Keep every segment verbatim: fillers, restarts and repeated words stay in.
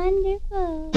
wonderful.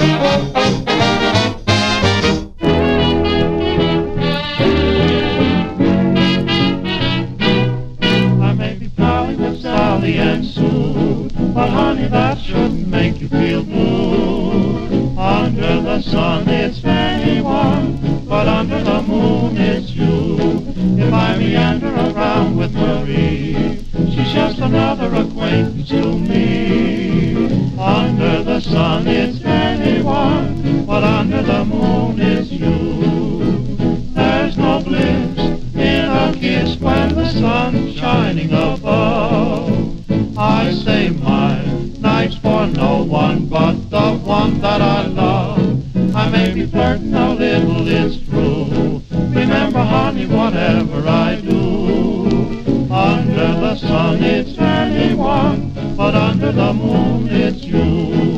I may be pally with Sally and Sue, but honey, that shouldn't make you feel blue. Under the sun it's anyone, but under the moon it's you. If I meander around with Marie, she's just another acquaintance to me. Under the sun it's anyone, but under the moon it's you. There's no bliss in a kiss when the sun's shining above. I say my night's for no one but the one that I love. I may be flirting a little, it's true. Remember, honey, whatever I do, under the sun it's anyone, but under the moon it's you.